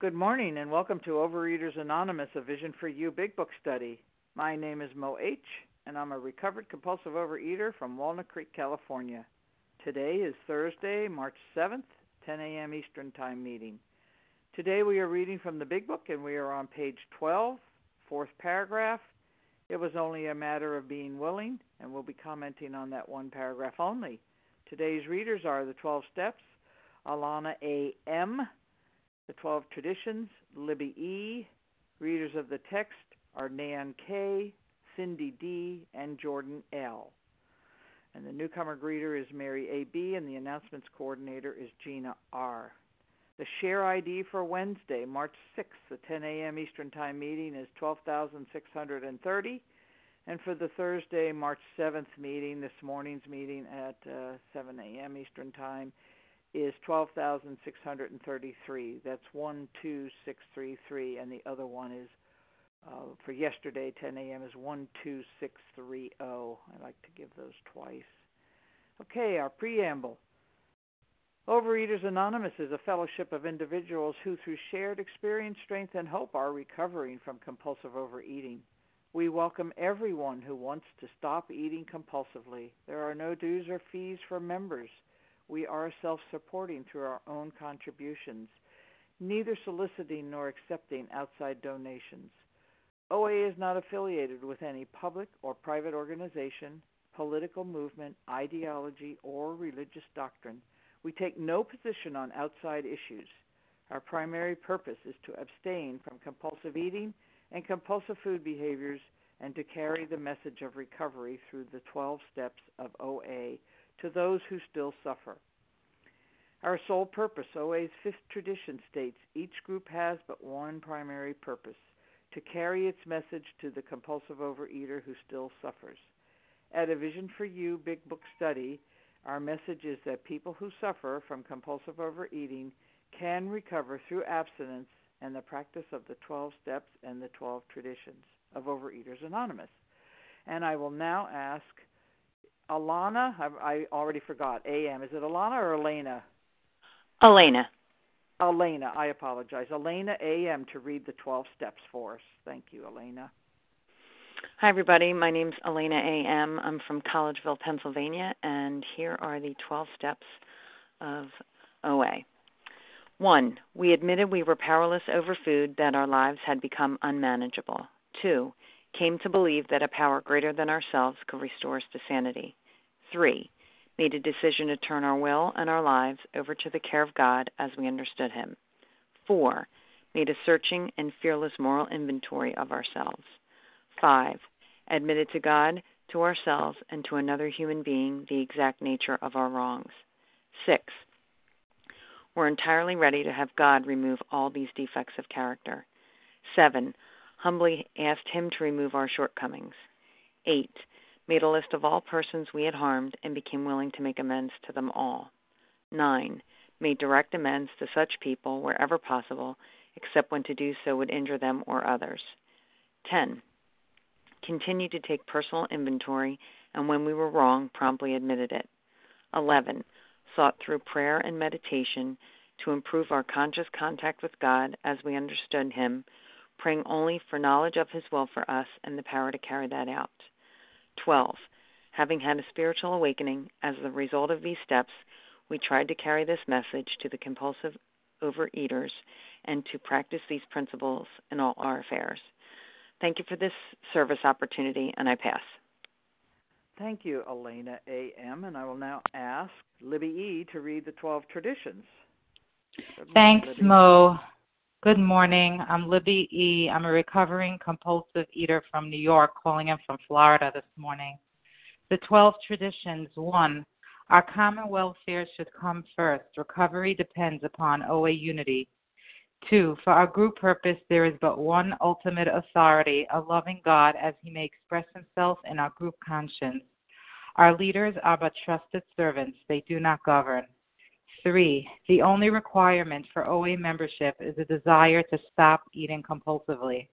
Good morning and welcome to Overeaters Anonymous, a Vision for You Big Book study. My name is Mo H. and I'm a recovered compulsive overeater from Walnut Creek, California. Today is Thursday, March 7th, 10 a.m. Eastern Time meeting. Today we are reading from the Big Book and we are on page 12, fourth paragraph. It was only a matter of being willing, and we'll be commenting on that one paragraph only. Today's readers are the 12 Steps, Alana A.M., the 12 Traditions, Libby E. Readers of the text are Nan K., Cindy D., and Jordan L. And the newcomer greeter is Mary A.B., and the announcements coordinator is Gina R. The share ID for Wednesday, March 6th, the 10 a.m. Eastern Time meeting is 12,630. And for the Thursday, March 7th meeting, this morning's meeting at 7 a.m. Eastern Time, is 12,633. That's 12633, and the other one is for yesterday, 10 a.m. is 12630. I like to give those twice. Okay, our preamble. Overeaters Anonymous is a fellowship of individuals who, through shared experience, strength, and hope, are recovering from compulsive overeating. We welcome everyone who wants to stop eating compulsively. There are no dues or fees for members. We are self-supporting through our own contributions, neither soliciting nor accepting outside donations. OA is not affiliated with any public or private organization, political movement, ideology, or religious doctrine. We take no position on outside issues. Our primary purpose is to abstain from compulsive eating and compulsive food behaviors and to carry the message of recovery through the 12 steps of OA to those who still suffer. Our sole purpose, OA's fifth tradition, states each group has but one primary purpose, to carry its message to the compulsive overeater who still suffers. At A Vision for You Big Book study, our message is that people who suffer from compulsive overeating can recover through abstinence and the practice of the 12 steps and the 12 traditions of Overeaters Anonymous. And I will now ask Alana, I already forgot, A.M. Is it Alana or Elena? Elena. Elena, I apologize. Elena A.M. to read the 12 steps for us. Thank you, Elena. Hi, everybody. My name's Elena A.M. I'm from Collegeville, Pennsylvania, and here are the 12 steps of OA. 1. We admitted we were powerless over food, that our lives had become unmanageable. 2. Came to believe that a power greater than ourselves could restore us to sanity. 3. Made a decision to turn our will and our lives over to the care of God as we understood Him. 4. Made a searching and fearless moral inventory of ourselves. 5. Admitted to God, to ourselves, and to another human being the exact nature of our wrongs. 6. We're entirely ready to have God remove all these defects of character. 7. Humbly asked Him to remove our shortcomings. 8. Made a list of all persons we had harmed and became willing to make amends to them all. 9. Made direct amends to such people wherever possible, except when to do so would injure them or others. 10. Continued to take personal inventory, and when we were wrong, promptly admitted it. 11. Sought through prayer and meditation to improve our conscious contact with God as we understood Him, praying only for knowledge of His will for us and the power to carry that out. 12. Having had a spiritual awakening as the result of these steps, we tried to carry this message to the compulsive overeaters and to practice these principles in all our affairs. Thank you for this service opportunity, and I pass. Thank you, Elena A.M., and I will now ask Libby E. to read the 12 traditions. Thanks, Libby. Mo. Good morning. I'm Libby E. I'm a recovering compulsive eater from New York, calling in from Florida this morning. The 12 traditions. 1. Our common welfare should come first. Recovery depends upon OA unity. 2. For our group purpose, there is but one ultimate authority, a loving God, as He may express Himself in our group conscience. Our leaders are but trusted servants. They do not govern. 3. The only requirement for OA membership is a desire to stop eating compulsively.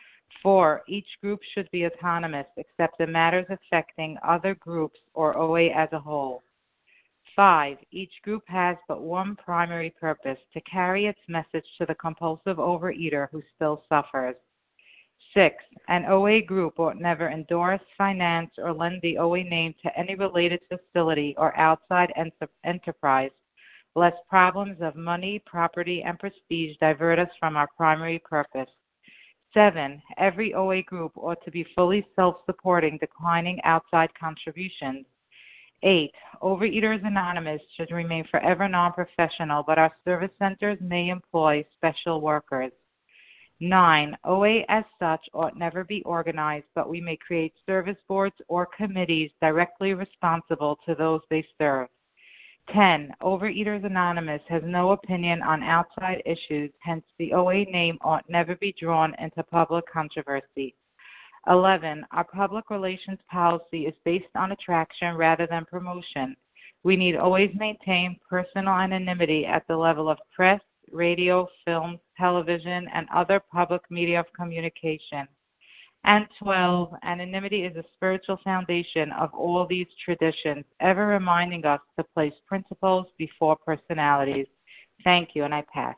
4. Each group should be autonomous except in matters affecting other groups or OA as a whole. 5. Each group has but one primary purpose, to carry its message to the compulsive overeater who still suffers. 6. An OA group ought never endorse, finance, or lend the OA name to any related facility or outside enterprise, lest problems of money, property, and prestige divert us from our primary purpose. 7. Every OA group ought to be fully self-supporting, declining outside contributions. 8. Overeaters Anonymous should remain forever non-professional, but our service centers may employ special workers. 9. OA as such ought never be organized, but we may create service boards or committees directly responsible to those they serve. 10. Overeaters Anonymous has no opinion on outside issues, hence the OA name ought never be drawn into public controversy. 11. Our public relations policy is based on attraction rather than promotion. We need always maintain personal anonymity at the level of press, radio, film, television, and other public media of communication. And 12, anonymity is a spiritual foundation of all these traditions, ever reminding us to place principles before personalities. Thank you, and I pass.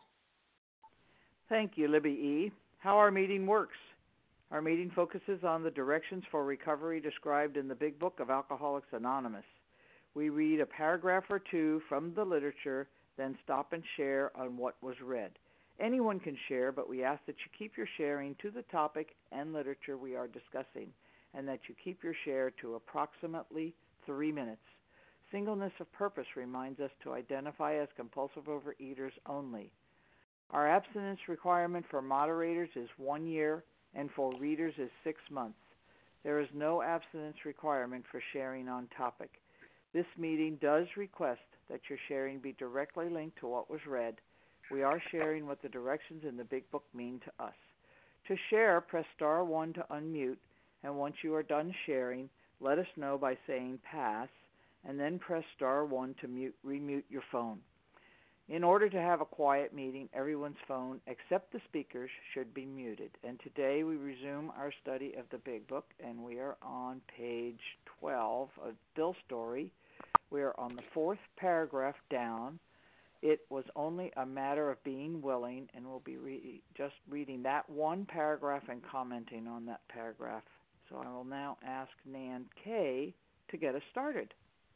Thank you, Libby E. How our meeting works. Our meeting focuses on the directions for recovery described in the Big Book of Alcoholics Anonymous. We read a paragraph or two from the literature, then stop and share on what was read. Anyone can share, but we ask that you keep your sharing to the topic and literature we are discussing, and that you keep your share to approximately 3 minutes. Singleness of purpose reminds us to identify as compulsive overeaters only. Our abstinence requirement for moderators is 1 year, and for readers is 6 months. There is no abstinence requirement for sharing on topic. This meeting does request that your sharing be directly linked to what was read. We are sharing what the directions in the Big Book mean to us. To share, press star 1 to unmute, and once you are done sharing, let us know by saying pass, and then press star 1 to remute your phone. In order to have a quiet meeting, everyone's phone, except the speakers, should be muted. And today we resume our study of the Big Book, and we are on page 12 of Bill's story. We are on the 4th paragraph down. It was only a matter of being willing, and we'll be just reading that one paragraph and commenting on that paragraph. So I will now ask Nan K. to get us started.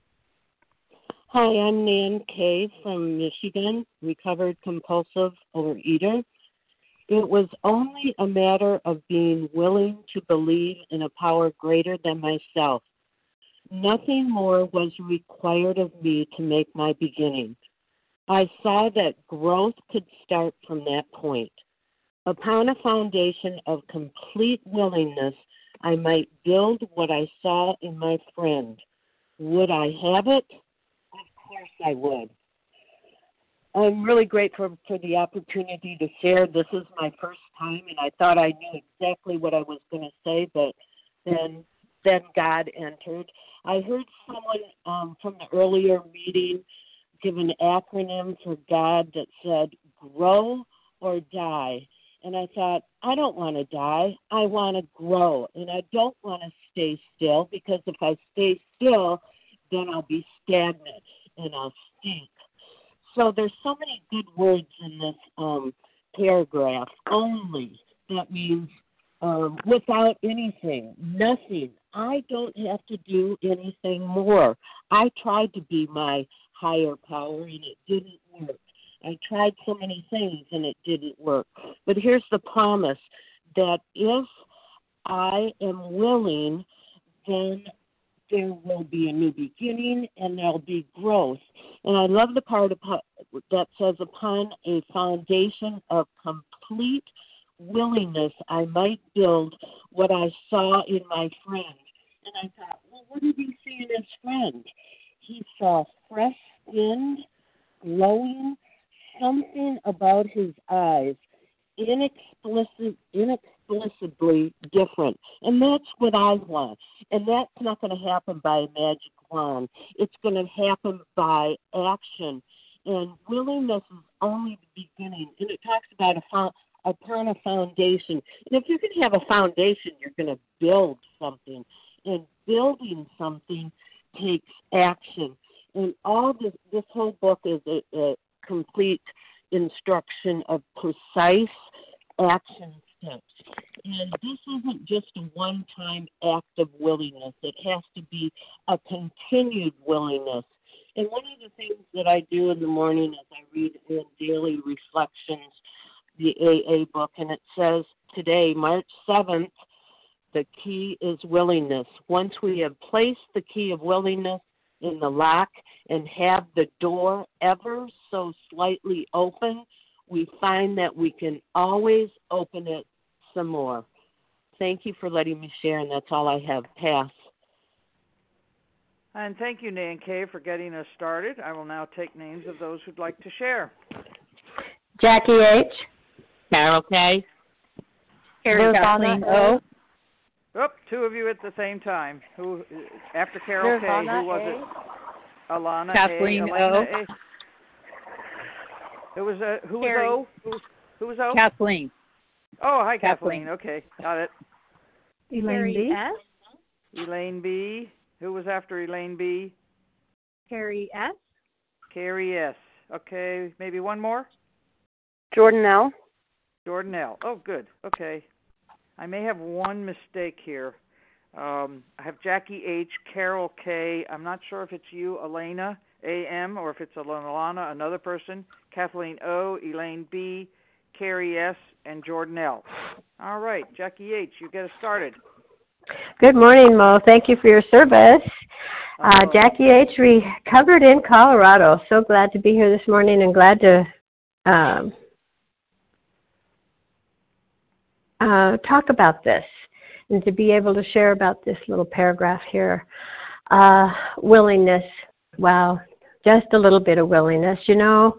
Hi, I'm Nan K. from Michigan, recovered compulsive overeater. It was only a matter of being willing to believe in a power greater than myself. Nothing more was required of me to make my beginning. I saw that growth could start from that point. Upon a foundation of complete willingness, I might build what I saw in my friend. Would I have it? Of course I would. I'm really grateful for the opportunity to share. This is my first time, and I thought I knew exactly what I was going to say, but then God entered. I heard someone from the earlier meeting give an acronym for God that said, grow or die. And I thought, I don't want to die. I want to grow. And I don't want to stay still, because if I stay still, then I'll be stagnant and I'll stink. So there's so many good words in this paragraph. Only. That means without anything, nothing. I don't have to do anything more. I tried to be my higher power, and it didn't work. I tried so many things, and it didn't work. But here's the promise, that if I am willing, then there will be a new beginning, and there'll be growth. And I love the part that says, upon a foundation of complete willingness, I might build what I saw in my friend. And I thought, well, what did he see in his friend? He saw fresh-skinned, glowing, something about his eyes, inexplicably different. And that's what I want. And that's not going to happen by a magic wand. It's going to happen by action. And willingness is only the beginning. And it talks about upon a foundation. And if you're going to have a foundation, you're going to build something. And building something takes action. And all this whole book is a complete instruction of precise action steps. And this isn't just a one-time act of willingness. It has to be a continued willingness. And one of the things that I do in the morning is I read in Daily Reflections, the AA book, and it says today, March 7th, the key is willingness. Once we have placed the key of willingness in the lock and have the door ever so slightly open, we find that we can always open it some more. Thank you for letting me share, and that's all I have. Pass. And thank you, Nan K, for getting us started. I will now take names of those who'd like to share. Jackie H. Carol K. Kathleen O. Oh, two of you at the same time. Who after Carol K? Who was it? Alana Kathleen A. O. A. Who was O? Who was O? Kathleen. Oh, hi, Kathleen. Okay, got it. Elaine B. S. Elaine B. Who was after Elaine B? Carrie S. Carrie S. Okay, maybe one more? Jordan L. Jordan L. Oh, good. Okay. I may have one mistake here. I have Jackie H., Carol K. I'm not sure if it's you, Elena A.M., or if it's Alana, another person. Kathleen O., Elaine B., Carrie S., and Jordan L. All right, Jackie H., you get us started. Good morning, Mo. Thank you for your service. Jackie H., recovered in Colorado. So glad to be here this morning and glad to talk about this and to be able to share about this little paragraph here. Willingness. Wow, just a little bit of willingness. You know,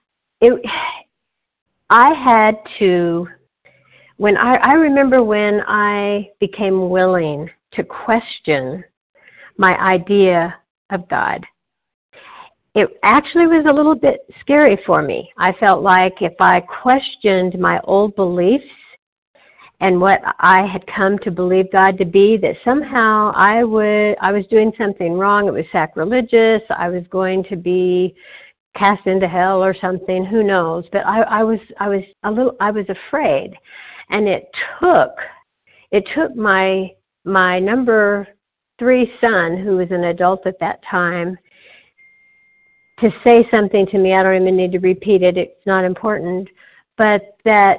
I had to, I remember when I became willing to question my idea of God. It actually was a little bit scary for me. I felt like if I questioned my old beliefs and what I had come to believe God to be, that somehow I was doing something wrong. It was sacrilegious. I was going to be cast into hell or something. Who knows? But I was afraid, and it took my number 3 son, who was an adult at that time, to say something to me. I don't even need to repeat it. It's not important, but that.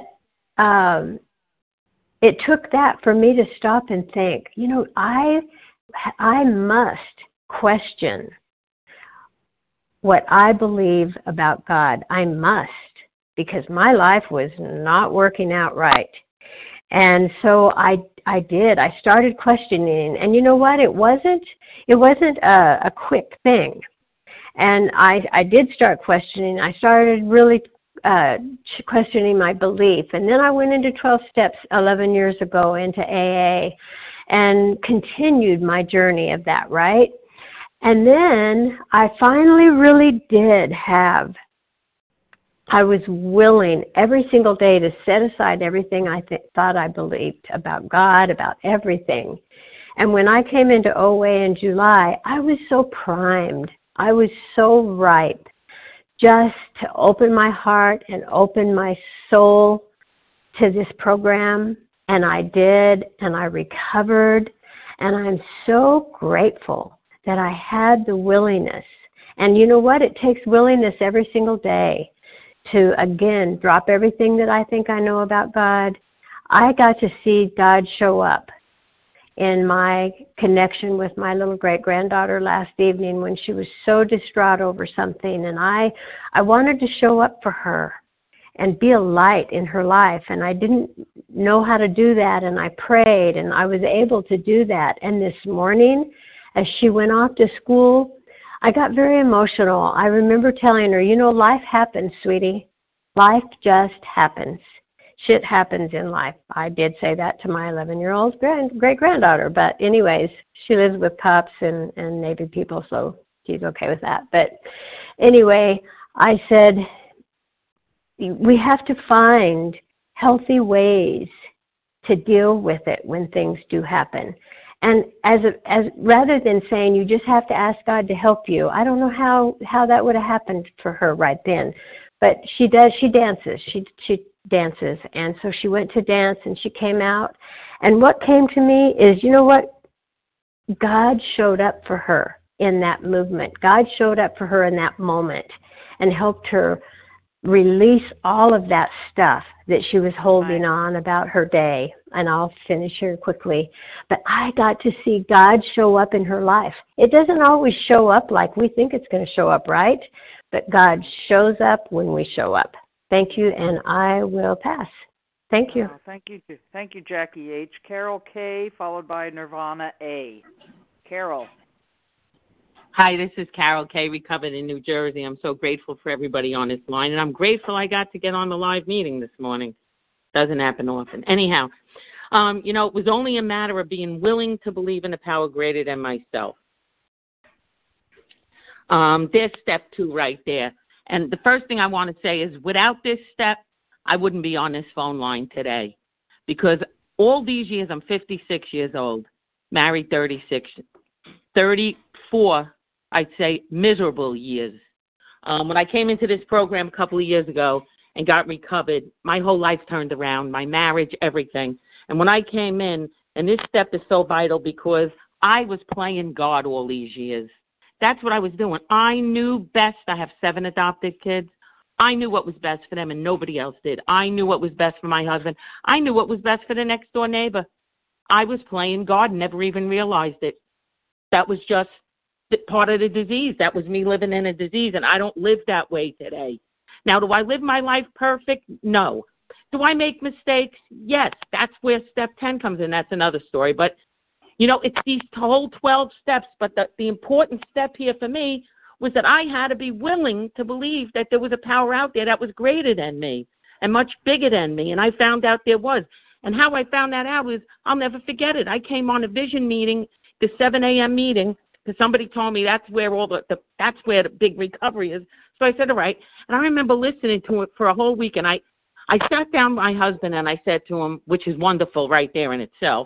It took that for me to stop and think, you know, I must question what I believe about God. I must, because my life was not working out right. And so I did. I started questioning. And you know what? It wasn't a quick thing. And I did start questioning. I started really questioning my belief. And then I went into 12 Steps 11 years ago into AA and continued my journey of that, right? And then I finally really did I was willing every single day to set aside everything I thought I believed about God, about everything. And when I came into OA in July, I was so primed. I was so ripe just to open my heart and open my soul to this program. And I did, and I recovered. And I'm so grateful that I had the willingness. And you know what? It takes willingness every single day to, again, drop everything that I think I know about God. I got to see God show up in my connection with my little great-granddaughter last evening when she was so distraught over something. And I wanted to show up for her and be a light in her life. And I didn't know how to do that. And I prayed, and I was able to do that. And this morning, as she went off to school, I got very emotional. I remember telling her, you know, life happens, sweetie. Life just happens. Shit happens in life. I did say that to my 11-year-old great-granddaughter. But anyways, she lives with cops and Navy people, so she's okay with that. But anyway, I said, we have to find healthy ways to deal with it when things do happen. And as rather than saying you just have to ask God to help you, I don't know how that would have happened for her right then. But she dances. She dances. And so she went to dance and she came out. And what came to me is, you know what? God showed up for her in that movement. God showed up for her in that moment and helped her release all of that stuff that she was holding on about her day. And I'll finish here quickly. But I got to see God show up in her life. It doesn't always show up like we think it's going to show up, right? But God shows up when we show up. Thank you, and I will pass. Thank you. Thank you, Jackie H. Carol K., followed by Nirvana A. Carol. Hi, this is Carol K., recovered in New Jersey. I'm so grateful for everybody on this line, and I'm grateful I got to get on the live meeting this morning. Doesn't happen often. Anyhow, it was only a matter of being willing to believe in a power greater than myself. There's step 2 right there. And the first thing I want to say is without this step, I wouldn't be on this phone line today. Because all these years, I'm 56 years old, married 34, I'd say, miserable years. When I came into this program a couple of years ago and got recovered, my whole life turned around, my marriage, everything. And when I came in, and this step is so vital because I was playing God all these years. That's what I was doing. I knew best. I have 7 adopted kids. I knew what was best for them and nobody else did. I knew what was best for my husband. I knew what was best for the next door neighbor. I was playing God, never even realized it. That was just part of the disease. That was me living in a disease, and I don't live that way today. Now, do I live my life perfect? No. Do I make mistakes? Yes. That's where step 10 comes in. That's another story. But, it's these whole 12 steps. But the important step here for me was that I had to be willing to believe that there was a power out there that was greater than me and much bigger than me. And I found out there was. And how I found that out was, I'll never forget it. I came on a vision meeting, the 7 a.m. meeting, because somebody told me that's where that's where the big recovery is. So I said, all right. And I remember listening to it for a whole week. And I sat down with my husband and I said to him, which is wonderful right there in itself,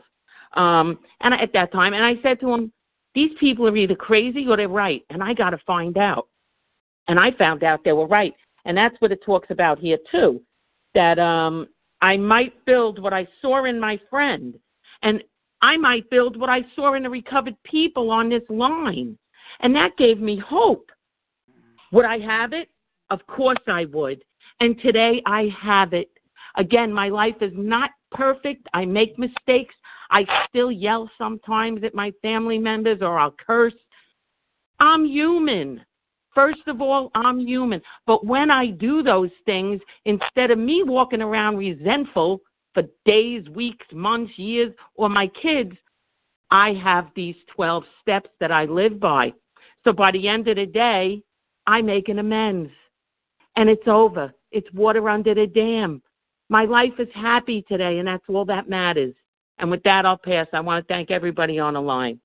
at that time, and I said to him, these people are either crazy or they're right, and I got to find out. And I found out they were right. And that's what it talks about here, too, that I might build what I saw in my friend, and I might build what I saw in the recovered people on this line. And that gave me hope. Would I have it? Of course I would. And today I have it. Again, my life is not perfect. I make mistakes. I still yell sometimes at my family members, or I'll curse. I'm human. First of all, I'm human. But when I do those things, instead of me walking around resentful for days, weeks, months, years, or my kids, I have these 12 steps that I live by. So by the end of the day, I make an amends. And it's over. It's water under the dam. My life is happy today, and that's all that matters. And with that, I'll pass. I want to thank everybody on the line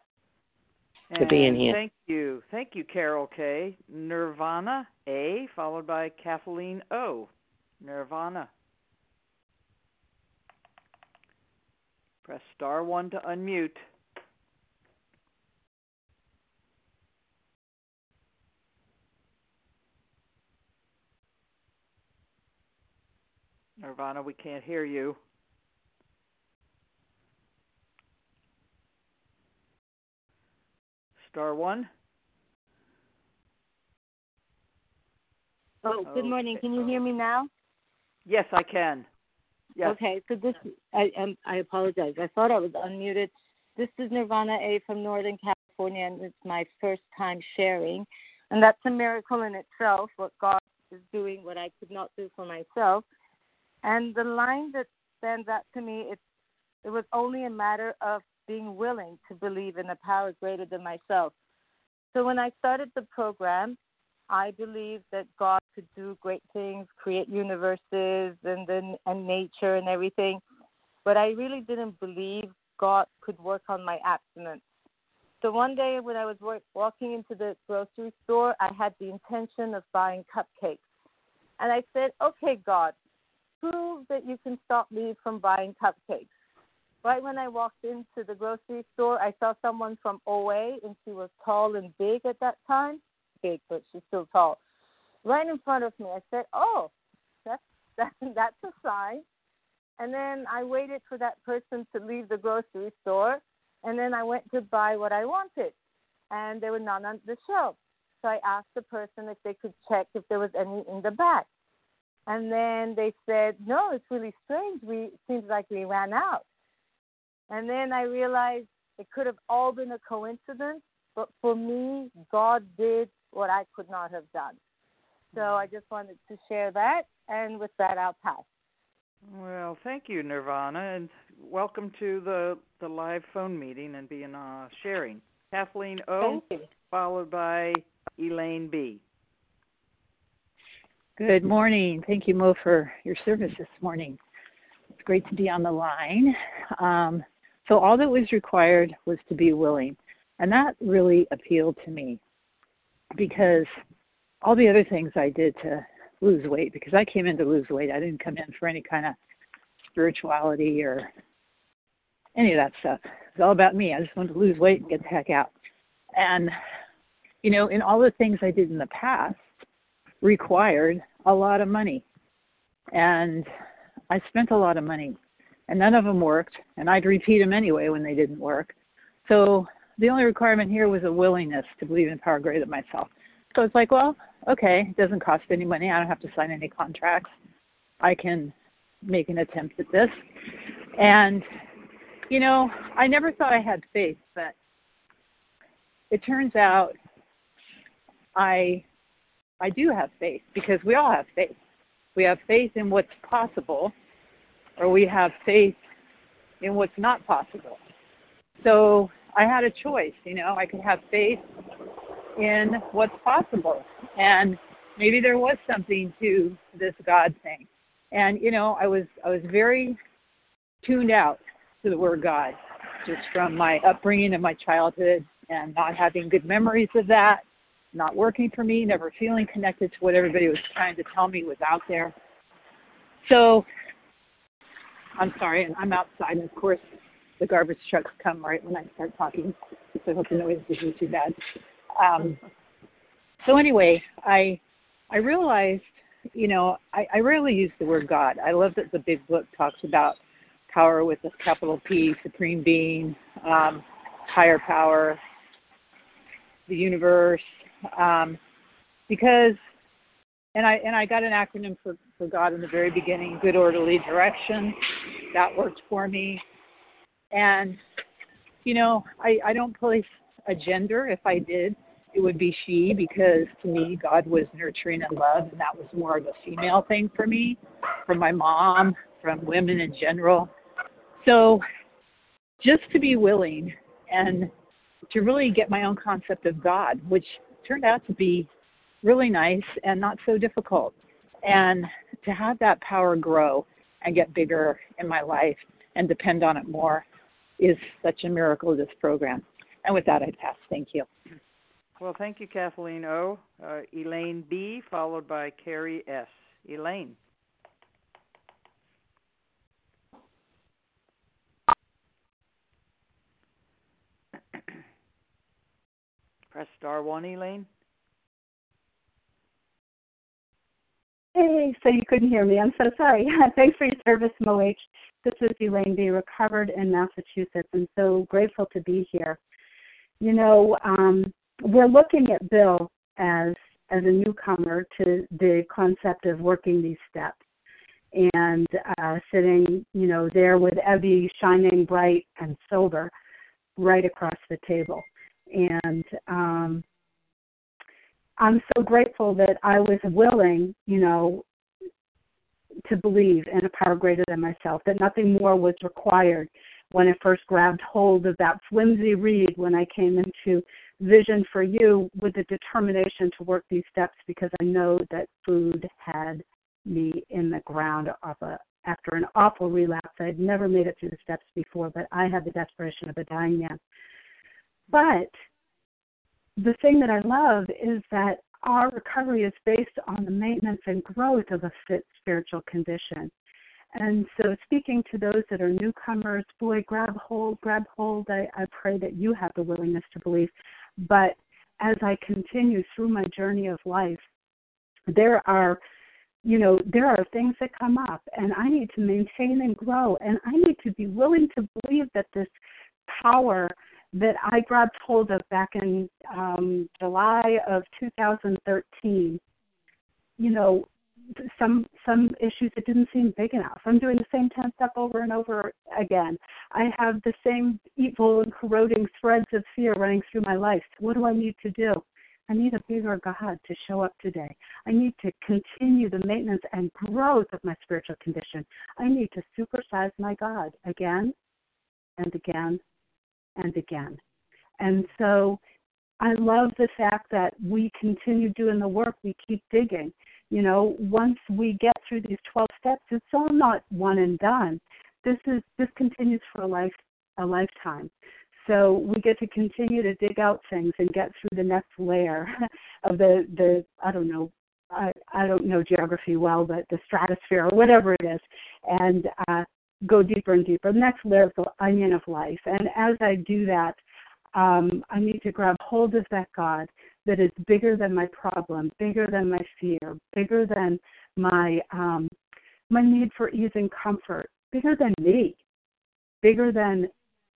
for being here. Thank you. Thank you, Carol K. Nirvana A, followed by Kathleen O. Nirvana. Press star 1 to unmute. Nirvana, we can't hear you. Star 1. Oh, good morning. Can you hear me now? Yes, I can. Yes. Okay, so I apologize. I thought I was unmuted. This is Nirvana A from Northern California, and it's my first time sharing. And that's a miracle in itself, what God is doing, what I could not do for myself. And the line that stands out to me, it was only a matter of being willing to believe in a power greater than myself. So when I started the program, I believed that God could do great things, create universes and nature and everything. But I really didn't believe God could work on my abstinence. So one day when I was walking into the grocery store, I had the intention of buying cupcakes. And I said, okay, God, prove that you can stop me from buying cupcakes. right when I walked into the grocery store, I saw someone from OA, and she was tall and big at that time. Big, but she's still tall. Right in front of me, I said, "Oh, that's a sign." And then I waited for that person to leave the grocery store, and then I went to buy what I wanted, and there were none on the shelf. So I asked the person if they could check if there was any in the back. And then they said, "No, it's really strange. Seems like we ran out." And then I realized it could have all been a coincidence, but for me, God did what I could not have done. So I just wanted to share that, and with that, I'll pass. Well, thank you, Nirvana, and welcome to the live phone meeting and being sharing. Kathleen O, followed by Elaine B. Good morning. Thank you, Mo, for your service this morning. It's great to be on the line. So all that was required was to be willing, and that really appealed to me because all the other things I did to lose weight, because I came in to lose weight. I didn't come in for any kind of spirituality or any of that stuff. It's all about me. I just wanted to lose weight and get the heck out. And, you know, in all the things I did in the past required a lot of money. And I spent a lot of money. And none of them worked. And I'd repeat them anyway when they didn't work. So the only requirement here was a willingness to believe in the power greater than myself. So it's like, well, okay, it doesn't cost any money. I don't have to sign any contracts. I can make an attempt at this. And, you know, I never thought I had faith, but it turns out I do have faith, because we all have faith. We have faith in what's possible, or we have faith in what's not possible. So I had a choice, you know. I could have faith in what's possible, and maybe there was something to this God thing. And, you know, I was very tuned out to the word God, just from my upbringing and my childhood, and not having good memories of that, not working for me, never feeling connected to what everybody was trying to tell me was out there. So, I'm sorry, and I'm outside, and of course, the garbage trucks come right when I start talking, so I hope the noise isn't too bad. So anyway, I realized, you know, I rarely use the word God. I love that the big book talks about power with a capital P, supreme being, higher power, the universe, because, and I got an acronym for God in the very beginning, good orderly direction. That worked for me. And, you know, I don't place a gender. If I did, it would be she, because to me, God was nurturing and love, and that was more of a female thing for me, from my mom, from women in general. So just to be willing and to really get my own concept of God, which turned out to be really nice and not so difficult, and to have that power grow and get bigger in my life and depend on it more is such a miracle of this program. And with that, I pass. Thank you. Well, thank you, Kathleen O. Elaine B., followed by Carrie S. Elaine. Press star 1, Elaine. Hey, so you couldn't hear me. I'm so sorry. Thanks for your service, Mo. This is Elaine B., recovered in Massachusetts, and so grateful to be here. You know, we're looking at Bill as a newcomer to the concept of working these steps, and sitting, you know, there with Evie shining bright and sober right across the table. And I'm so grateful that I was willing, you know, to believe in a power greater than myself, that nothing more was required when I first grabbed hold of that flimsy reed when I came into Vision for You with the determination to work these steps, because I know that food had me in the ground after an awful relapse. I had never made it through the steps before, but I had the desperation of a dying man. But the thing that I love is that our recovery is based on the maintenance and growth of a fit spiritual condition. And so speaking to those that are newcomers, boy, grab hold. I pray that you have the willingness to believe. But as I continue through my journey of life, there are things that come up, and I need to maintain and grow, and I need to be willing to believe that this power that I grabbed hold of back in July of 2013, some issues that didn't seem big enough. I'm doing the same 10 step over and over again. I have the same evil and corroding threads of fear running through my life. What do I need to do? I need a bigger God to show up today. I need to continue the maintenance and growth of my spiritual condition. I need to supersize my God again and again and again. And so I love the fact that we continue doing the work. We keep digging. Once we get through these 12 steps, it's all not one and done. This continues for a lifetime. So we get to continue to dig out things and get through the next layer of the I don't know geography well, but the stratosphere or whatever it is, and go deeper and deeper. The next layer of the onion of life. And as I do that, I need to grab hold of that God that is bigger than my problem, bigger than my fear, bigger than my need for ease and comfort, bigger than me, bigger than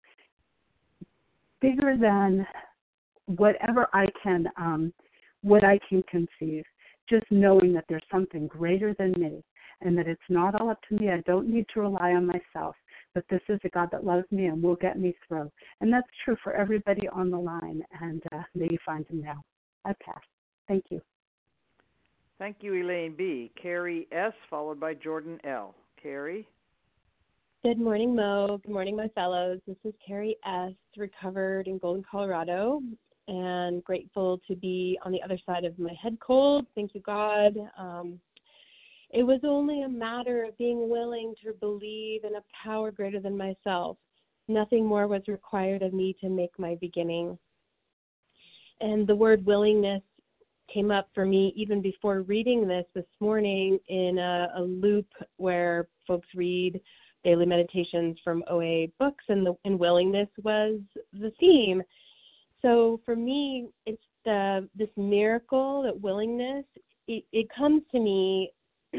whatever I can conceive. Just knowing that there's something greater than me, and that it's not all up to me. I don't need to rely on myself, but this is a God that loves me and will get me through. And that's true for everybody on the line, and may you find him now. I pass. Thank you. Thank you, Elaine B. Carrie S., followed by Jordan L. Carrie? Good morning, Mo. Good morning, my fellows. This is Carrie S., recovered in Golden, Colorado, and grateful to be on the other side of my head cold. Thank you, God. It was only a matter of being willing to believe in a power greater than myself. Nothing more was required of me to make my beginning. And the word willingness came up for me even before reading this morning in a loop where folks read daily meditations from OA books, and willingness was the theme. So for me, it's this miracle, that willingness, it comes to me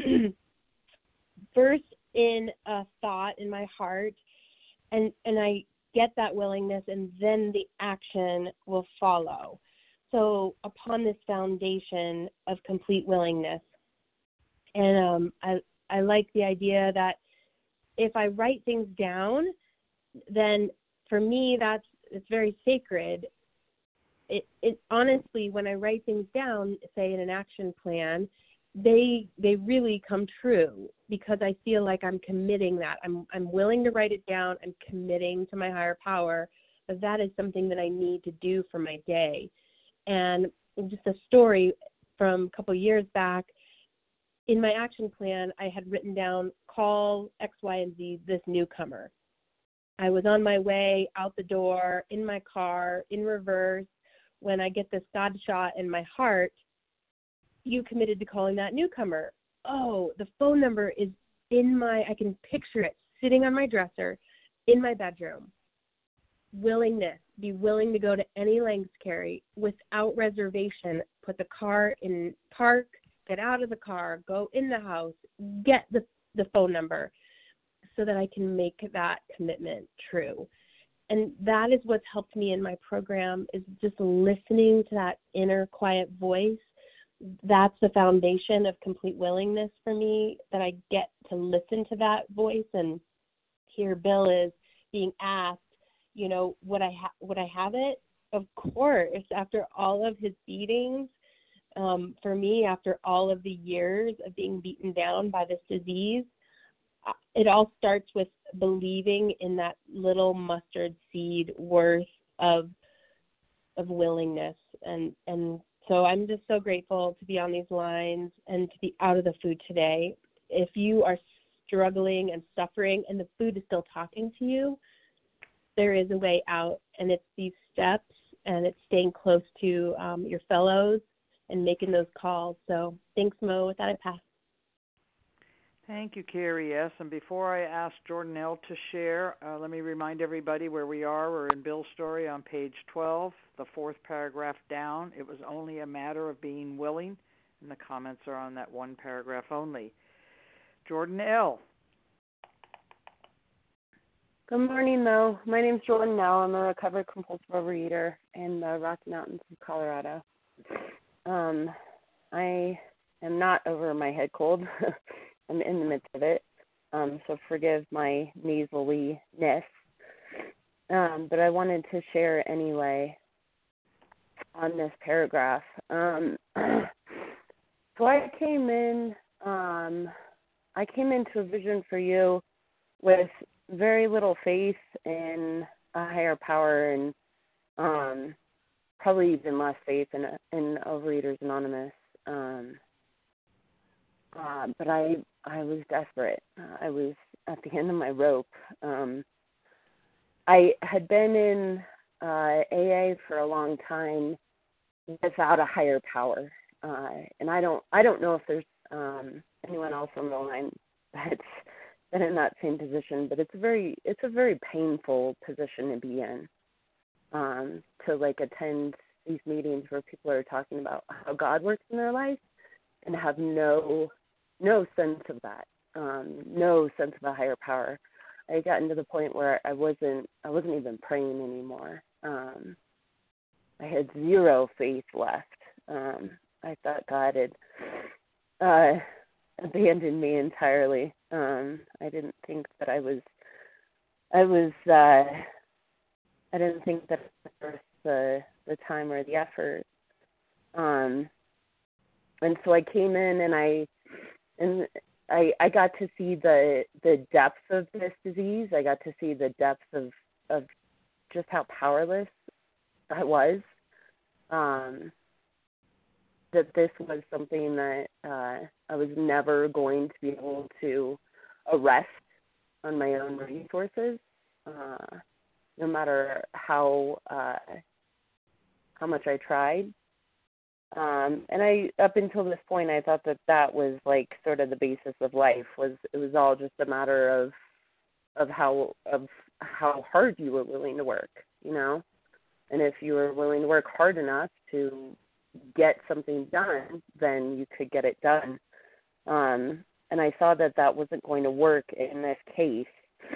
first in a thought in my heart, and I get that willingness, and then the action will follow. So upon this foundation of complete willingness, and I like the idea that if I write things down, then for me it's very sacred. It honestly, when I write things down, say in an action plan, they really come true because I feel like I'm committing that. I'm willing to write it down. I'm committing to my higher power. But that is something that I need to do for my day. And just a story from a couple years back, in my action plan, I had written down, call X, Y, and Z, this newcomer. I was on my way out the door, in my car, in reverse, when I get this God shot in my heart, you committed to calling that newcomer. Oh, the phone number is I can picture it sitting on my dresser in my bedroom. Willingness, be willing to go to any lengths, Carrie, without reservation. Put the car in park, get out of the car, go in the house, get the phone number so that I can make that commitment true. And that is what's helped me in my program, is just listening to that inner quiet voice. That's the foundation of complete willingness for me, that I get to listen to that voice. And here Bill is being asked, would I have it? Of course, after all of his beatings, for me, after all of the years of being beaten down by this disease, it all starts with believing in that little mustard seed worth of willingness. And so I'm just so grateful to be on these lines and to be out of the food today. If you are struggling and suffering and the food is still talking to you, there is a way out, and it's these steps, and it's staying close to your fellows and making those calls. So thanks, Mo. With that, I pass. Thank you, Carrie S. And before I ask Jordan L. to share, let me remind everybody where we are. We're in Bill's story on page 12, the fourth paragraph down. It was only a matter of being willing, and the comments are on that one paragraph only. Jordan L. Good morning, Mo. My name's Jordan L. I'm a recovered compulsive overeater in the Rocky Mountains of Colorado. I am not over my head cold. I'm in the midst of it, so forgive my nasally-ness. But I wanted to share anyway on this paragraph. So I came into a vision for you with very little faith in a higher power, and probably even less faith in Overeaters Anonymous. But I was desperate. I was at the end of my rope. I had been in AA for a long time without a higher power, and I don't know if there's anyone else on the line that's been in that same position, but it's a very painful position to be in. To like attend these meetings where people are talking about how God works in their life and have no sense of that, no sense of a higher power. I had gotten to the point where I wasn't even praying anymore. I had zero faith left. I thought God had abandoned me entirely. I didn't think that I didn't think that it was worth the time or the effort. And so I came in and I got to see the depths of this disease. I got to see the depths of just how powerless I was. That this was something that I was never going to be able to arrest on my own resources, no matter how much I tried. And up until this point, I thought that was like sort of the basis of life. It was all just a matter of how hard you were willing to work, you know. And if you were willing to work hard enough to get something done, then you could get it done. And I saw that wasn't going to work in this case.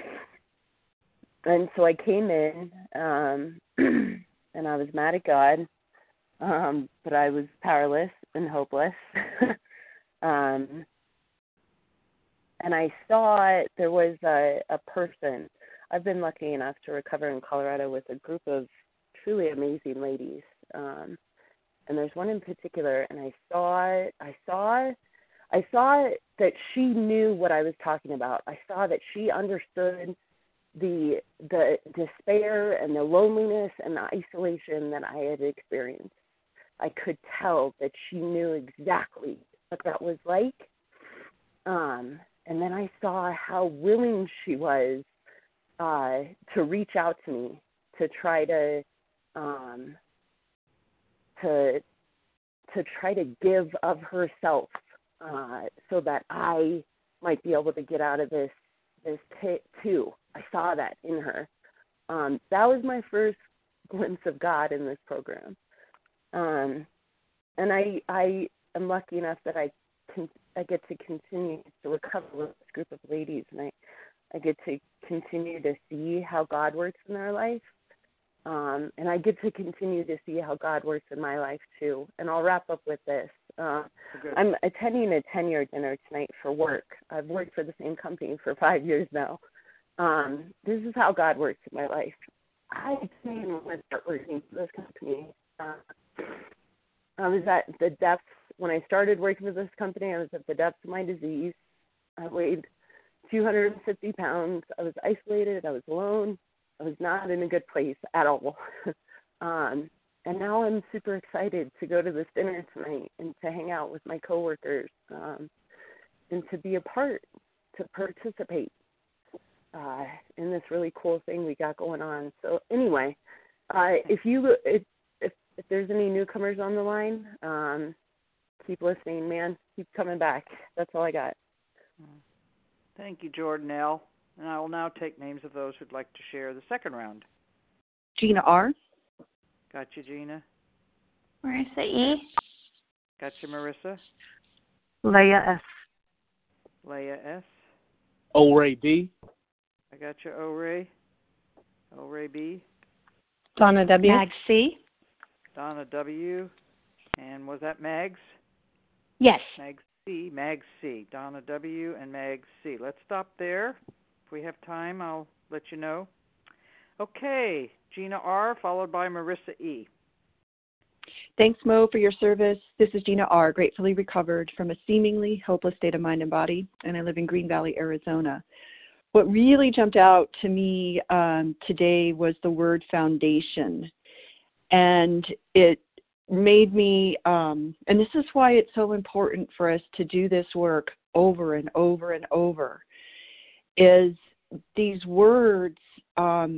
And so I came in, and I was mad at God. But I was powerless and hopeless. And I saw there was a person. I've been lucky enough to recover in Colorado with a group of truly amazing ladies. And there's one in particular, and I saw that she knew what I was talking about. I saw that she understood the despair and the loneliness and the isolation that I had experienced. I could tell that she knew exactly what that was like. And then I saw how willing she was to reach out to me, to try to try to give of herself so that I might be able to get out of this too. I saw that in her. That was my first glimpse of God in this program. And I am lucky enough that I get to continue to recover with this group of ladies, and I get to continue to see how God works in their life. And I get to continue to see how God works in my life too. And I'll wrap up with this. I'm attending a 10-year dinner tonight for work. I've worked for the same company for 5 years now. This is how God works in my life. I didn't want to start working for this company. I was at the depths, when I started working for this company, I was at the depths of my disease. I weighed 250 pounds. I was isolated. I was alone. I was not in a good place at all. And now I'm super excited to go to this dinner tonight and to hang out with my coworkers and to be a part, to participate in this really cool thing we got going on. So anyway, if there's any newcomers on the line, keep listening, man. Keep coming back. That's all I got. Thank you, Jordan L. And I will now take names of those who'd like to share the second round. Gina R. Got you, Gina. Marissa E. Got you, Marissa. Leah S. Leah S. O-Ray B. I got you, O-Ray. O-Ray B. Donna W. Mag C. Donna W. And was that Mags? Yes. Mag C. Mag C. Donna W. and Mag C. Let's stop there. If we have time, I'll let you know. Okay, Gina R. followed by Marissa E. Thanks, Mo, for your service. This is Gina R., gratefully recovered from a seemingly hopeless state of mind and body, and I live in Green Valley, Arizona. What really jumped out to me today was the word foundation, and it made me, and this is why it's so important for us to do this work over and over and over, is these words are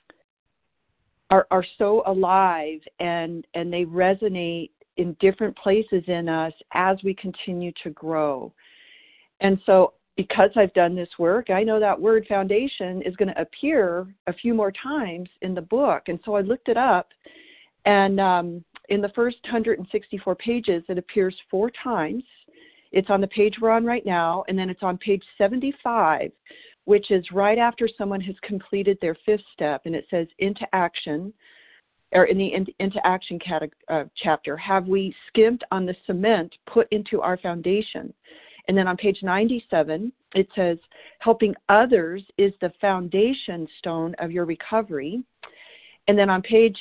so alive and they resonate in different places in us as we continue to grow. And so because I've done this work, I know that word foundation is going to appear a few more times in the book. And so I looked it up, and in the first 164 pages, it appears 4 times. It's on the page we're on right now, and then it's on page 75, which is right after someone has completed their 5th step, and it says into action, or in the into action chapter, have we skimped on the cement put into our foundation? And then on page 97, it says, helping others is the foundation stone of your recovery. And then on page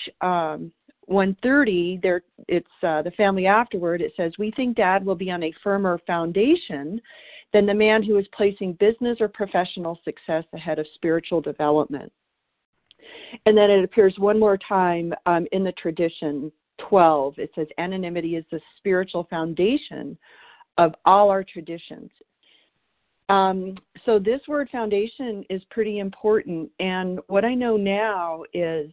130, it's the family afterward. It says, we think Dad will be on a firmer foundation than the man who is placing business or professional success ahead of spiritual development. And then it appears one more time in the tradition 12. It says, anonymity is the spiritual foundation of all our traditions. So this word foundation is pretty important. And what I know now is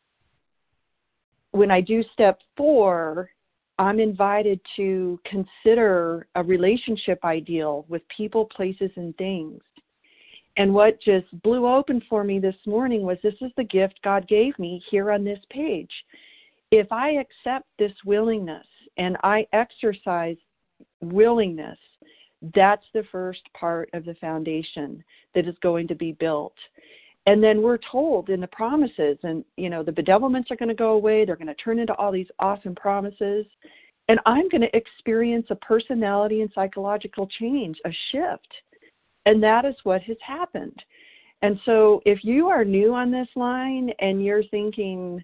when I do step 4, I'm invited to consider a relationship ideal with people, places, and things. And what just blew open for me this morning was this is the gift God gave me here on this page. If I accept this willingness and I exercise willingness, that's the first part of the foundation that is going to be built. And then we're told in the promises, and, the bedevilments are going to go away. They're going to turn into all these awesome promises. And I'm going to experience a personality and psychological change, a shift. And that is what has happened. And so if you are new on this line and you're thinking,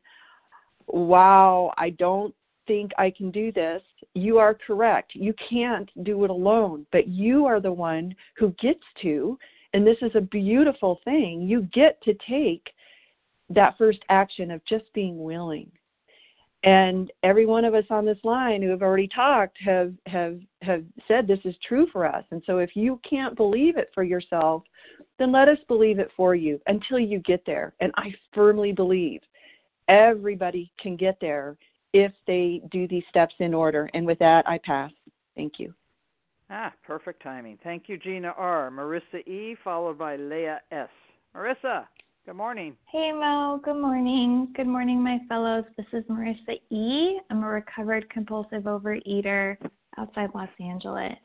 wow, I don't think I can do this, you are correct. You can't do it alone, but you are the one who gets to. And this is a beautiful thing. You get to take that first action of just being willing. And every one of us on this line who have already talked have said this is true for us. And so if you can't believe it for yourself, then let us believe it for you until you get there. And I firmly believe everybody can get there if they do these steps in order. And with that, I pass. Thank you. Perfect timing. Thank you, Gina R. Marissa E., followed by Leah S. Marissa, good morning. Hey, Mo. Good morning. Good morning, my fellows. This is Marissa E. I'm a recovered compulsive overeater outside Los Angeles.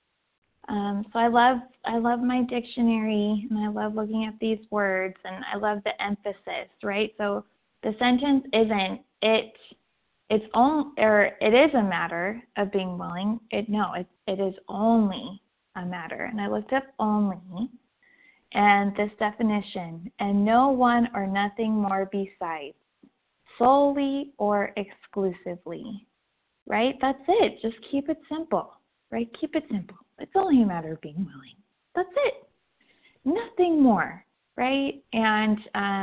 So I love my dictionary, and I love looking at these words, and I love the emphasis, right? So the sentence isn't it is a matter of being willing. It is only a matter. And I looked up only and this definition, and no one or nothing more besides, solely or exclusively, right? That's it. Just keep it simple, right? Keep it simple. It's only a matter of being willing. That's it. Nothing more, right? And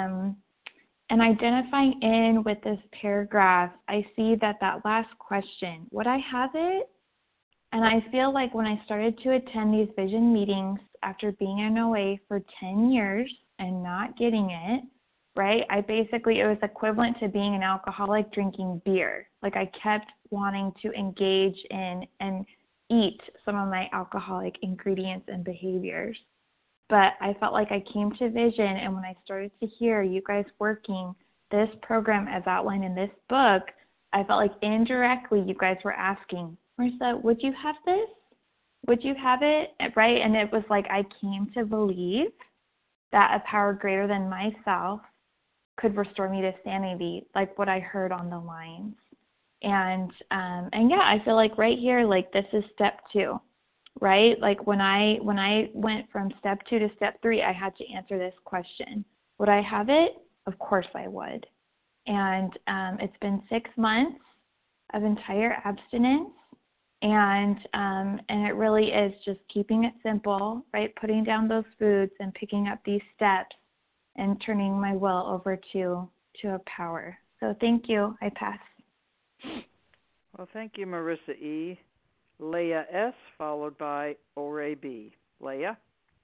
identifying in with this paragraph, I see that last question, would I have it? And I feel like when I started to attend these vision meetings after being in OA for 10 years and not getting it, right? It was equivalent to being an alcoholic drinking beer. Like I kept wanting to engage in and eat some of my alcoholic ingredients and behaviors. but I felt like I came to vision, and when I started to hear you guys working this program as outlined in this book, I felt like indirectly you guys were asking, Marissa, would you have this? Would you have it? Right? And it was like I came to believe that a power greater than myself could restore me to sanity, like what I heard on the lines. And yeah, I feel like right here, like this is step 2, right? Like when I went from step 2 to step 3, I had to answer this question. Would I have it? Of course I would. And it's been 6 months of entire abstinence. And it really is just keeping it simple, right? Putting down those foods and picking up these steps and turning my will over to a power. So thank you. I pass. Well, thank you, Marissa E. Leah S., followed by Ore B. Leah?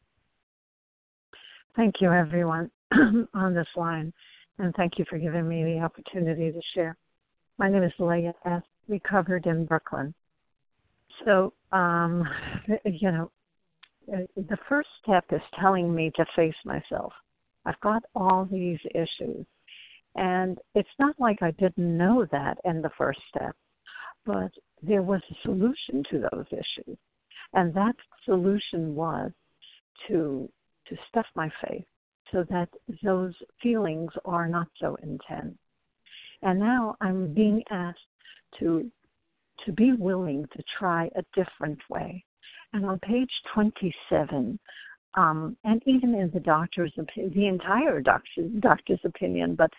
Thank you, everyone on this line, and thank you for giving me the opportunity to share. My name is Leah S., recovered in Brooklyn. So, the first step is telling me to face myself. I've got all these issues, and it's not like I didn't know that in the first step, but there was a solution to those issues, and that solution was to stuff my faith so that those feelings are not so intense. And now I'm being asked to be willing to try a different way. And on page 27, and even in the doctor's opinion, the entire doctor's opinion, but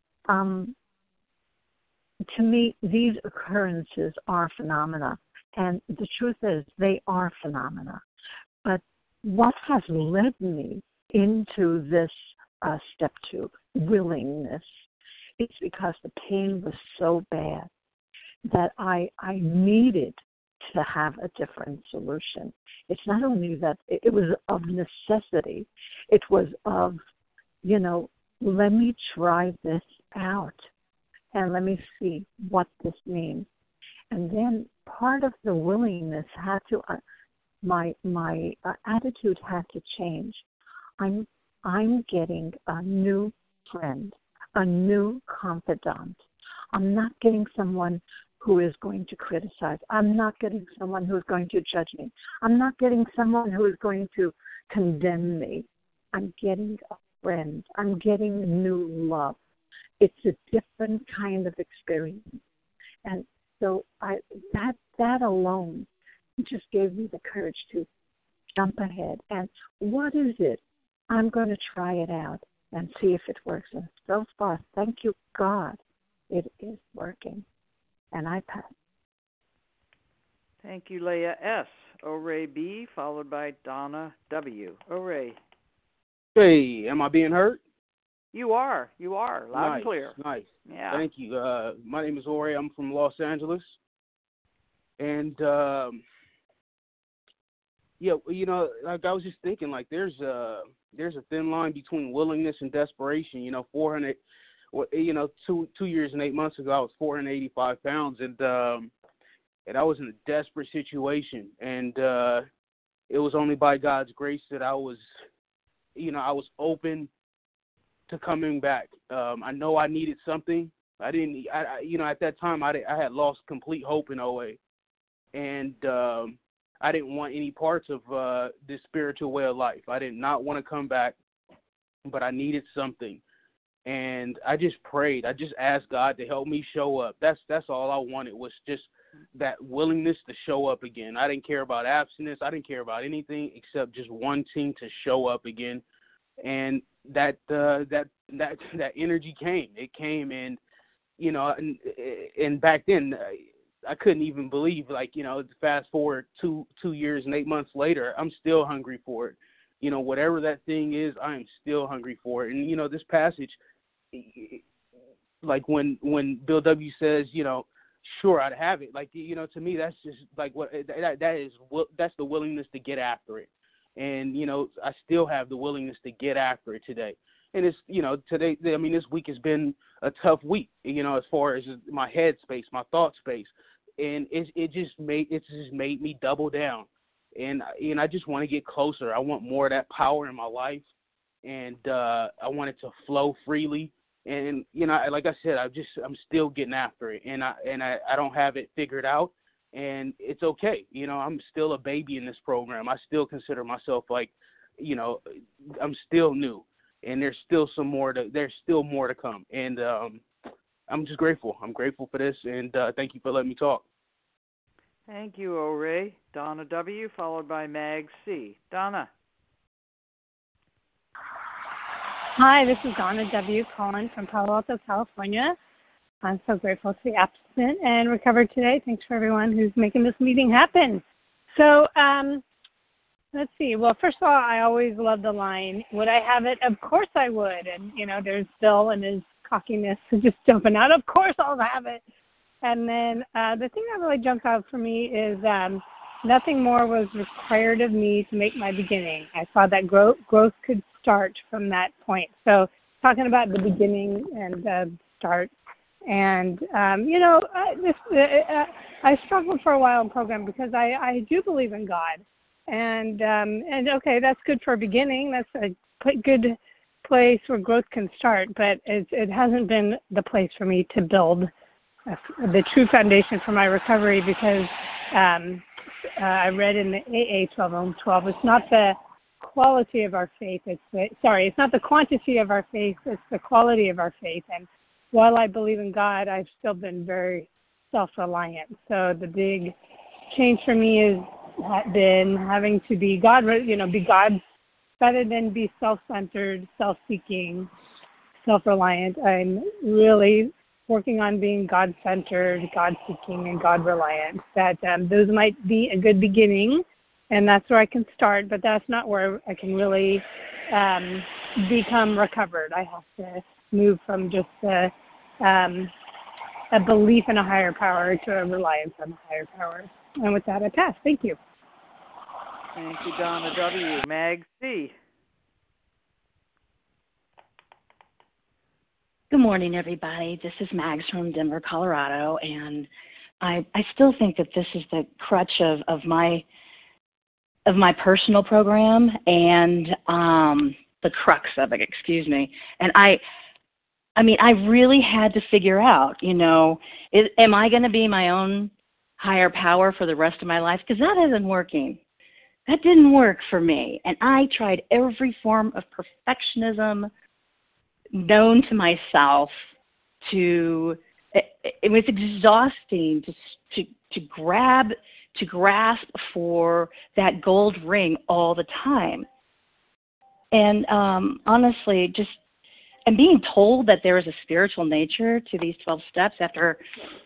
to me, these occurrences are phenomena. And the truth is, they are phenomena. But what has led me into this step 2, willingness, it's because the pain was so bad that I needed to have a different solution. It's not only that it was of necessity, it was of, let me try this out and let me see what this means. And then part of the willingness had to, my attitude had to change. I'm getting a new friend, a new confidant. I'm not getting someone who is going to criticize. I'm not getting someone who is going to judge me. I'm not getting someone who is going to condemn me. I'm getting a friend. I'm getting new love. It's a different kind of experience. And so that alone just gave me the courage to jump ahead. And what is it? I'm going to try it out and see if it works. And so far, thank you, God, it is working. And I pass. Thank you, Leah S. Ore B., followed by Donna W. Ore. Hey, am I being heard? You are. Loud and clear. Nice. Yeah. Thank you. My name is Ore. I'm from Los Angeles. And, like I was just thinking, like there's a thin line between willingness and desperation. 2 years and 8 months ago, I was 485 pounds, and I was in a desperate situation. And it was only by God's grace that I was open to coming back. I know I needed something. At that time, I had lost complete hope in OA, and I didn't want any parts of this spiritual way of life. I did not want to come back, but I needed something. And I just prayed. I just asked God to help me show up. That's all I wanted, was just that willingness to show up again. I didn't care about abstinence. I didn't care about anything except just wanting to show up again. And that energy came. It came, and and back then I couldn't even believe. Fast forward 2 years and 8 months later, I'm still hungry for it. Whatever that thing is, I am still hungry for it. And this passage, like when Bill W. says, sure, I'd have it. To me, that's just like that's the willingness to get after it. And I still have the willingness to get after it today. And it's today. I mean, this week has been a tough week. As far as my head space, my thought space, and it just made me double down. and I just want to get closer. I want more of that power in my life, and I want it to flow freely. And like I said, I'm still getting after it, and I don't have it figured out, and it's okay. I'm still a baby in this program. I still consider myself like, I'm still new, and there's still more to come, and I'm just grateful. I'm grateful for this, and thank you for letting me talk. Thank you, O-Ray. Donna W., followed by Mag C. Donna. Hi, this is Donna W. calling from Palo Alto, California. I'm so grateful to be absent and recovered today. Thanks for everyone who's making this meeting happen. So, let's see. Well, first of all, I always love the line, would I have it? Of course I would. And, there's Bill and his cockiness just jumping out. Of course I'll have it. And then the thing that really jumped out for me is nothing more was required of me to make my beginning. I saw that growth could start from that point. So talking about the beginning and start. And, I struggled for a while in program because I do believe in God. And okay, that's good for a beginning. That's a good place where growth can start, but it hasn't been the place for me to build the true foundation for my recovery, because I read in the AA 12, it's not the quality of our faith, it's not the quantity of our faith, it's the quality of our faith. And while I believe in God, I've still been very self-reliant. So the big change for me has been having to be God, be God rather than be self-centered, self-seeking, self-reliant. I'm really working on being God-centered, God-seeking, and God-reliant. That those might be a good beginning, and that's where I can start, but that's not where I can really become recovered. I have to move from just a belief in a higher power to a reliance on a higher power. And with that, I pass. Thank you. Thank you, Donna W. Mag C. Good morning, everybody. This is Mags from Denver, Colorado, and I still think that this is the crutch of my personal program and the crux of it. Excuse me. And I really had to figure out, am I going to be my own higher power for the rest of my life? Because that isn't working. That didn't work for me, and I tried every form of perfectionism known to myself. It was exhausting to grasp for that gold ring all the time. And honestly, and being told that there was a spiritual nature to these 12 steps after,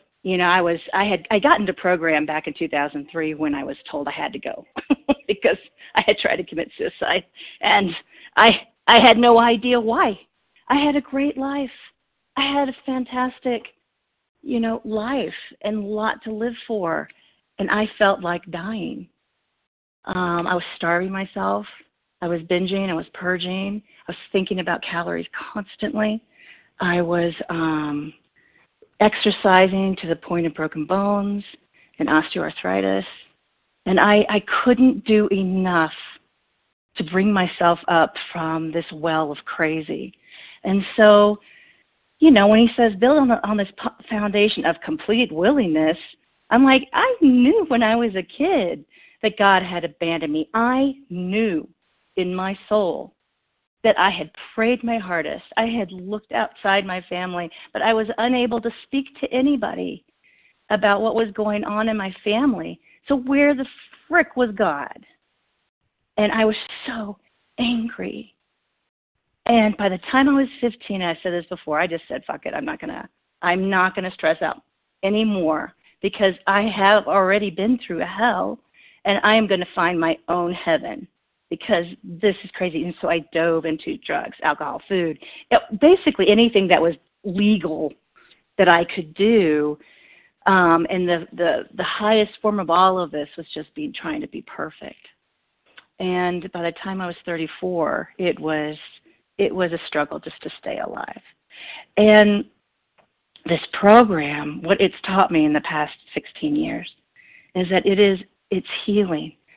I got into program back in 2003 when I was told I had to go because I had tried to commit suicide, and I had no idea why. I had a great life. I had a fantastic, life and a lot to live for. And I felt like dying. I was starving myself. I was binging. I was purging. I was thinking about calories constantly. I was exercising to the point of broken bones and osteoarthritis. And I couldn't do enough to bring myself up from this well of crazy. And so, when he says build on this foundation of complete willingness, I'm like, I knew when I was a kid that God had abandoned me. I knew in my soul that I had prayed my hardest. I had looked outside my family, but I was unable to speak to anybody about what was going on in my family. So where the frick was God? And I was so angry. And by the time I was 15, I said this before, I just said, fuck it, I'm not gonna stress out anymore, because I have already been through hell, and I am going to find my own heaven, because this is crazy. And so I dove into drugs, alcohol, food, basically anything that was legal that I could do. And the highest form of all of this was just trying to be perfect. And by the time I was 34, it was a struggle just to stay alive. And this program, what it's taught me in the past 16 years, is that it's healing.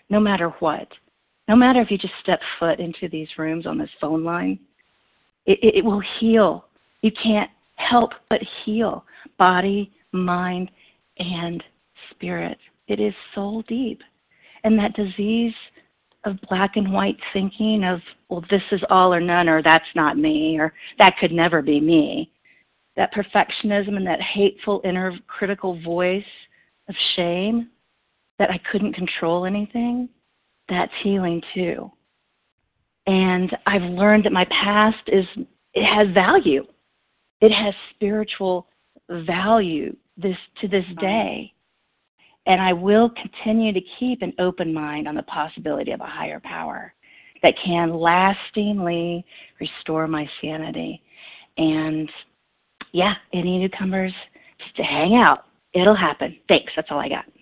no matter what. No matter if you just step foot into these rooms on this phone line, it will heal. You can't help but heal body, mind, and spirit. It is soul deep. And that disease of black and white thinking of, well, this is all or none, or that's not me, or that could never be me. That perfectionism and that hateful inner critical voice of shame that I couldn't control anything, that's healing too. And I've learned that my past it has value. It has spiritual value to this day. And I will continue to keep an open mind on the possibility of a higher power that can lastingly restore my sanity. And yeah, any newcomers, just to hang out. It'll happen. Thanks. That's all I got.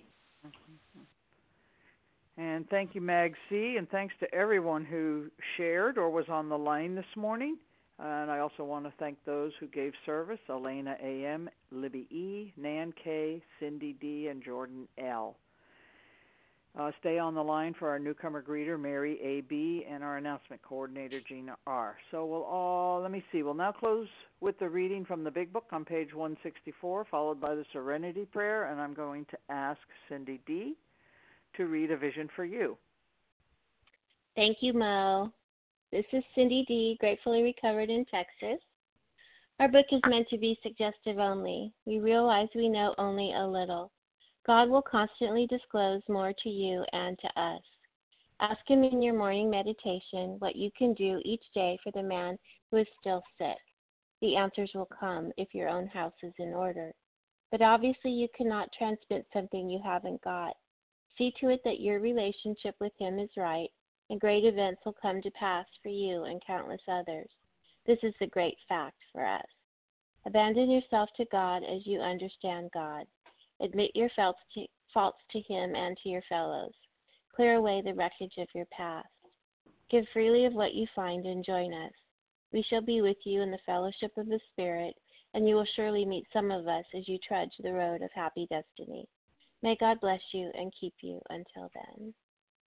And thank you, Mag C, and thanks to everyone who shared or was on the line this morning. And I also want to thank those who gave service: Elena A.M., Libby E., Nan K., Cindy D., and Jordan L. Stay on the line for our newcomer greeter, Mary A.B., and our announcement coordinator, Gina R. So we'll now close with the reading from the Big Book on page 164, followed by the Serenity Prayer, and I'm going to ask Cindy D. to read A Vision for You. Thank you, Mo. This is Cindy D., gratefully recovered in Texas. Our book is meant to be suggestive only. We realize we know only a little. God will constantly disclose more to you and to us. Ask Him in your morning meditation what you can do each day for the man who is still sick. The answers will come if your own house is in order. But obviously you cannot transmit something you haven't got. See to it that your relationship with Him is right, and great events will come to pass for you and countless others. This is the great fact for us. Abandon yourself to God as you understand God. Admit your faults to Him and to your fellows. Clear away the wreckage of your past. Give freely of what you find and join us. We shall be with you in the fellowship of the Spirit, and you will surely meet some of us as you trudge the road of happy destiny. May God bless you and keep you until then.